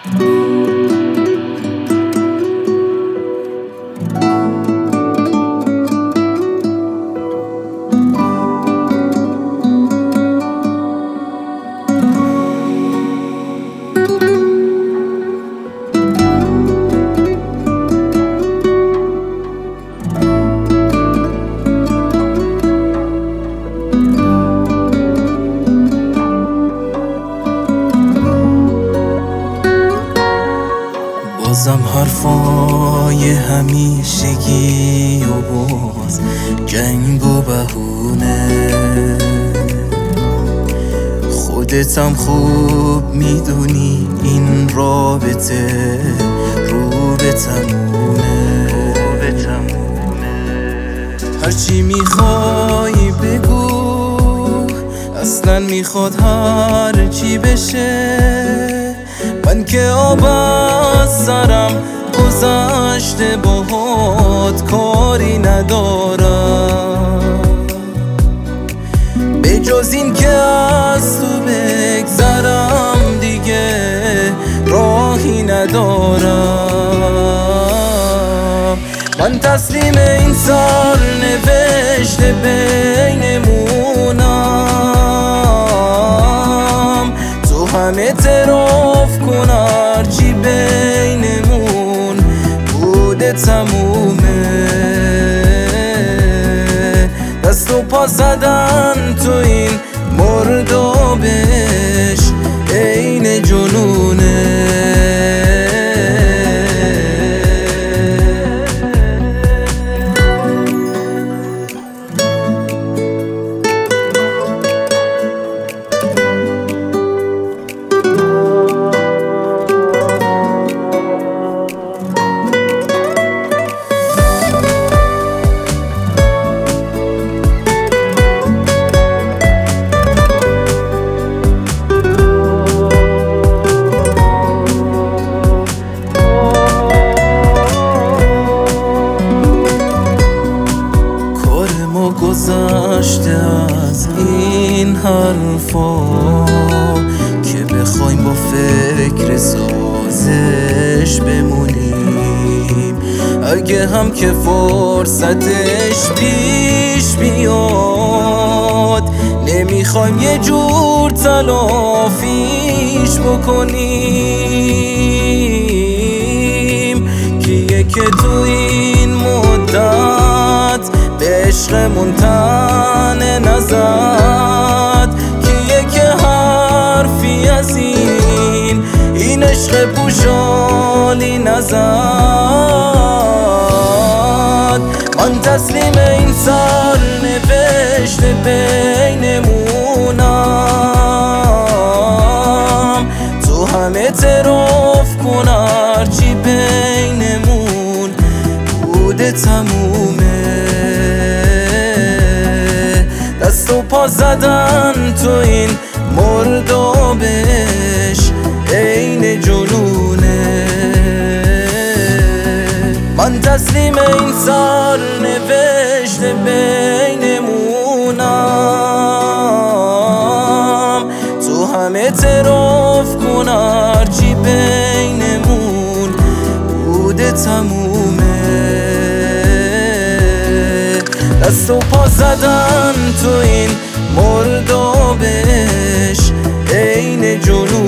بازم حرفای همیشگی و باز جنگ و بهونه، خودتم خوب میدونی این رابطه رو به تمومه. هرچی میخوای بگو، اصلا میخواد هرچی بشه. من که آب از سرم گذشته، باهات کاری ندارم به جز این که از تو بگذرم، دیگه راهی ندارم. من تسلیم این سرنوشت بینمونم، تو هم اعتراف کن هرچی بینمون بوده تمومه. دست و پا زدن تو این مردابش عین جنونه. گذشته از این حرفا که بخوایم با فکر سازش بمونیم. اگه هم که فرصتش پیش بیاد، نمیخوایم یه جور تلافیش بکنیم. کیه که تو این مدت به عشقمون تنه نزد؟ کیه که حرفی از این عشق پوشالی نزد؟ من تسلیم این سرنوشت بینمونم، تو هم اعتراف کن هرچی بینمون بوده تمومه. دست و پا زدن تو این مردابش عین جنونه. من تسلیم این سرنوشت بینمونم، تو هم اعتراف کن هرچی بینمون بوده تمومه. دست و پا زدن تو این مردابش عین جنون.